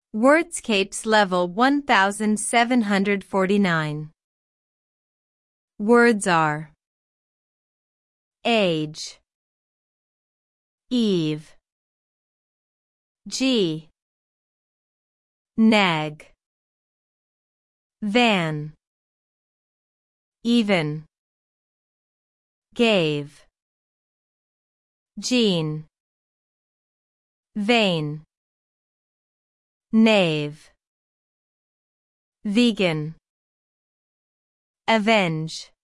Wordscapes level 1749. Words are age, eve, G, nag, van, even, gave, gene, vein, knave, vegan, avenge.